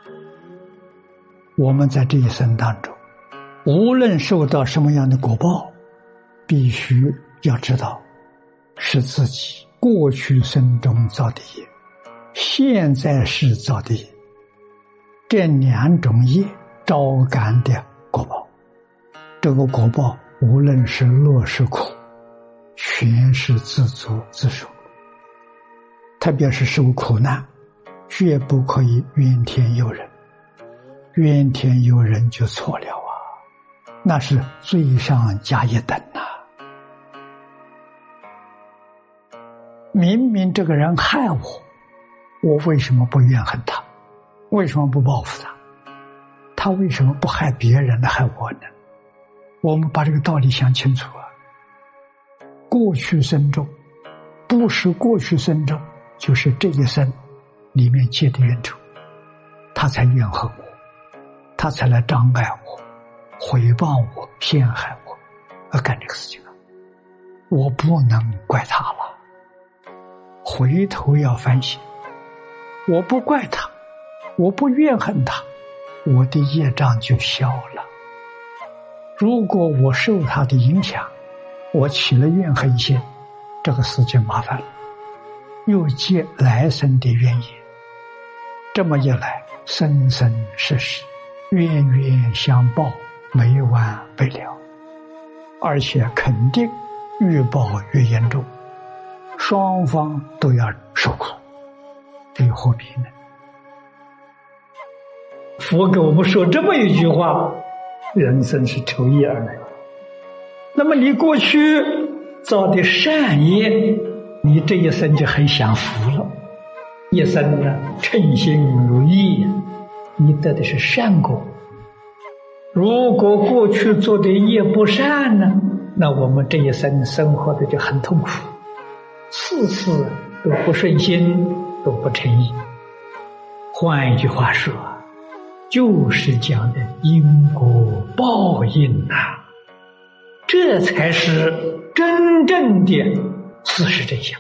我们在这一生当中，无论受到什么样的果报，必须要知道是自己过去生中造的业，现在世造的业，这两种业招感的果报，这个果报无论是乐是苦，全是自作自受。特别是受苦难，绝不可以怨天尤人，怨天尤人就错了啊，那是罪上加一等啊。明明这个人害我，我为什么不怨恨他？为什么不报复他？他为什么不害别人来害我呢？我们把这个道理想清楚啊。过去生中，不是过去生中，就是这一生里面结的冤仇，他才怨恨我，他才来障碍我，毁谤我，陷害我，而干这个事情了。我不能怪他了，回头要反省。我不怪他，我不怨恨他，我的业障就消了。如果我受他的影响，我起了怨恨心，这个事就麻烦了，又结来生的冤业。这么一来，生生世世冤冤相报，没完不了，而且肯定越报越严重，双方都要受苦，这何必呢？佛给我们说这么一句话，人生是抽业而来。那么你过去造的善业，你这一生就很享福了，一生呢称心如意，你得的是善果。如果过去做的业不善呢，那我们这一生生活的就很痛苦，次次都不顺心，都不称意。换一句话说，就是讲的因果报应啊，这才是真正的事实真相。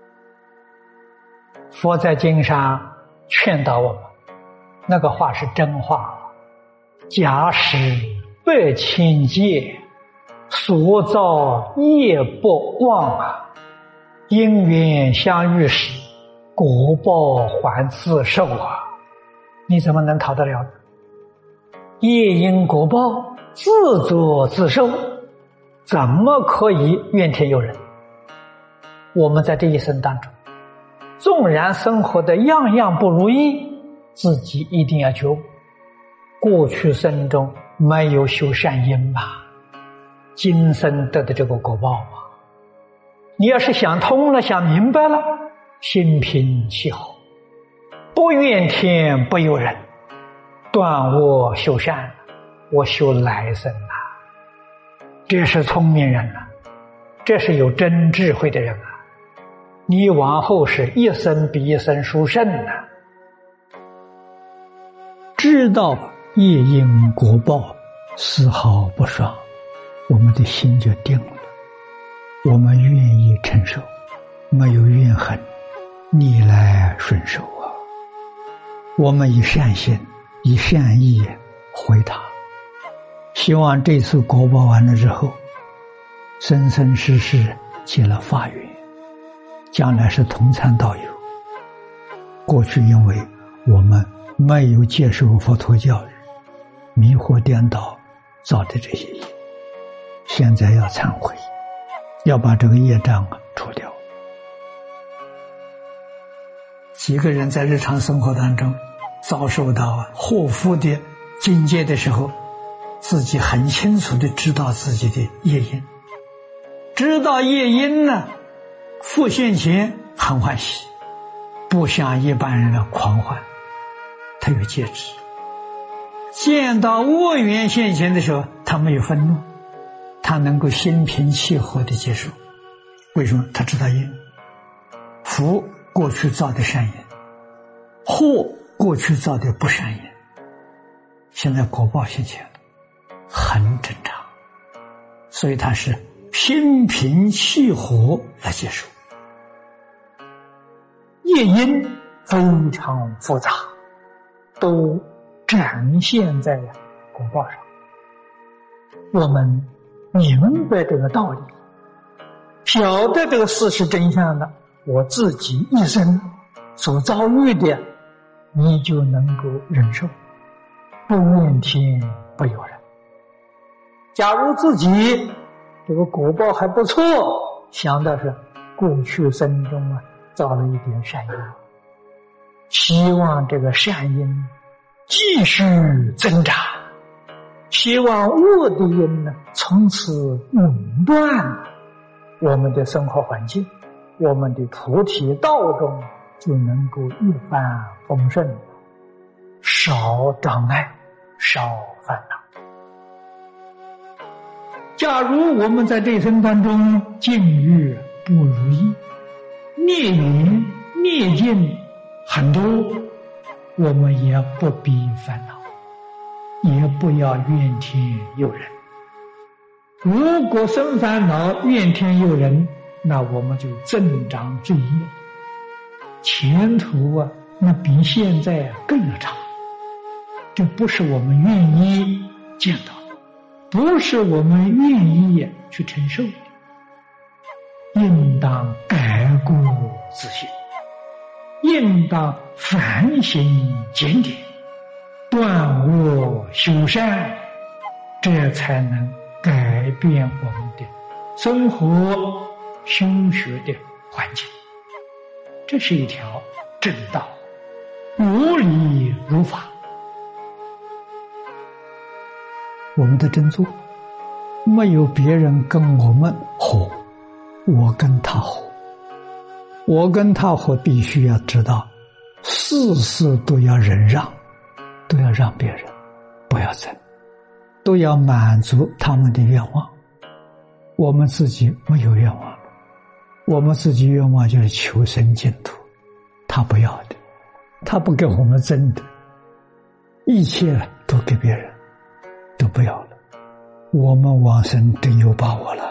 佛在经上劝导我们，那个话是真话。假使百千劫，所造业不忘啊，因缘相遇时，果报还自受啊，你怎么能逃得了呢？业因果报，自作自受，怎么可以怨天尤人？我们在这一生当中，纵然生活的样样不如意，自己一定要觉悟，过去生中没有修善因吧，今生得的这个果报啊。你要是想通了，想明白了，心平气和，不怨天不尤人，断我修善，我修来生啊。这是聪明人啊，这是有真智慧的人啊，你往后是一生比一生殊胜啊。知道业因果报，丝毫不爽，我们的心就定了，我们愿意承受，没有怨恨，逆来顺受啊。我们以善心以善意回答，希望这次果报完了之后，生生世世结了法缘，将来是同参道友。过去因为我们没有接受佛陀教育，迷惑颠倒造的这些业，现在要忏悔，要把这个业障除掉。几个人在日常生活当中遭受到祸福的境界的时候，自己很清楚地知道自己的业因，知道业因呢，复现前很欢喜，不像一般人的狂欢，他有戒指。见到恶缘现前的时候，他没有愤怒，他能够心平气和地接受。为什么？他知道因，福过去造的善因，祸过去造的不善因，现在果报现前了，很正常，所以他是心平气和来接受。业因非常复杂，都展现在果报上。我们明白这个道理，晓得这个事实真相的，我自己一生所遭遇的，你就能够忍受，不怨天不尤人。假如自己这个果报还不错，想的是过去生中造了一点善因，希望这个善因继续增长，希望恶的因从此永断，我们的生活环境，我们的菩提道中就能够一帆风顺，少障碍，少烦恼。假如我们在这一生当中境遇不如意，孽缘孽境很多，我们也不必烦恼，也不要怨天尤人。如果生烦恼怨天尤人，那我们就增长罪业，前途那比现在更要差。这不是我们愿意见到的，不是我们愿意去承受的，应当改过自新，应当反省检点，断恶修善，这才能改变我们的生活修学的环境。这是一条正道，如理如法。我们的真做，没有别人跟我们合，我跟他合。我跟他合必须要知道，事事都要忍让，都要让别人，不要争，都要满足他们的愿望。我们自己没有愿望了，我们自己愿望就是求生净土，他不要的，他不给我们争的，一切都给别人，都不要了。我们往生真有把握了。